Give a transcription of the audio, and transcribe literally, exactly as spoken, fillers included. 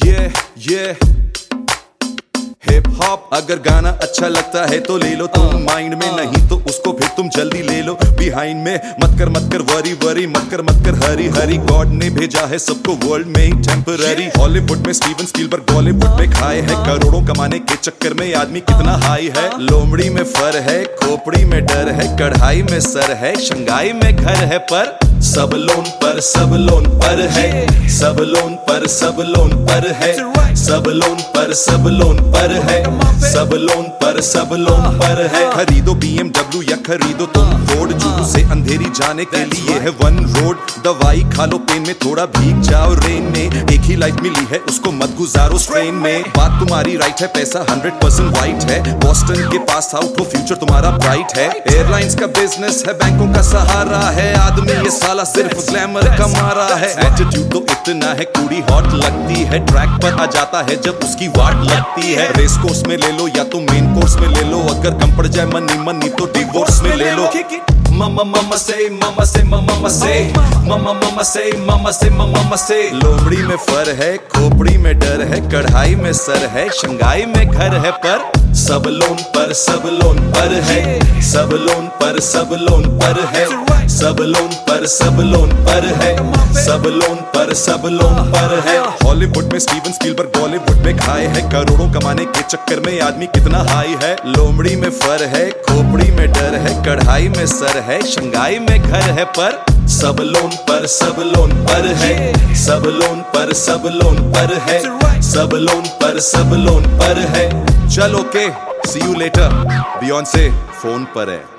ये ये hip hop अगर गाना अच्छा लगता है तो ले लो तुम माइंड में, नहीं तो उसको फिर तुम जल्दी ले लो बिहाइंड में। मत कर मत कर वरी वरी, मत कर मत कर हरी हरी, गॉड ने भेजा है सबको वर्ल्ड में ही टेम्पररी। हॉलीवुड में स्टीवन स्पीलबर्ग, बॉलीवुड में खाए है करोड़ों कमाने के चक्कर में आदमी कितना हाई है। लोमड़ी में फर है, खोपड़ी में डर है, कढ़ाई में सर है, शंघाई में घर है, पर सब लोन पर सब लोन पर है, सब लोन पर सब लोन पर है, सब लोन पर सब लोन पर है, सब लोन पर सब लोन पर है। खरीदो बीएमडब्ल्यू या खरीदो तुम फोर्ड, जुहू से अंधेरी जाने के लिए है वन रोड। दवाई खा लो पेन में, थोड़ा भीग जाओ रेन में, एक ही लाइफ मिली है उसको मत गुजारो स्ट्रेन में। बात तुम्हारी राइट है, पैसा हंड्रेड परसेंट वाइट है, बॉस्टन के पास था उठो फ्यूचर तुम्हारा ब्राइट है। एयरलाइंस का बिजनेस है, बैंकों का सहारा है, आदमी ये साला सिर्फ ग्लैमर कमा रहा है। एटीट्यूड तो इतना है, कुड़ी हॉट लगती है, ट्रैक पर आ जाता है जब उसकी वाट लगती है। रेस कोर्स में ले लो या तो मेन कोर्स में ले लो, अगर कम पड़ जाए मनी मनी तो डिवोर्स में ले लो। Mama mama say mama say mama mama say mama mama say mama say mama mama say। लोमड़ी में फर है, खोपड़ी में डर है, कढ़ाई में सर है, शंघाई में घर है, पर सब लोन पर सब लोन पर है, सब लोन पर सब लोन पर है, सब लोन पर सब लोन पर है, सब लोन पर सब लोन पर है। हॉलीवुड में स्टीवन स्पीलबर्ग, बॉलीवुड में खाए है करोड़ों कमाने के चक्कर में आदमी कितना हाई है। लोमड़ी में फर है, खोपड़ी में डर है, कढ़ाई में सर है, शंघाई में घर है, पर सब लोन पर सब लोन पर है, सब लोन पर सब लोन पर है, सब लोन पर सब लोन पर है। चलो के see you later, Beyoncé phone पर है।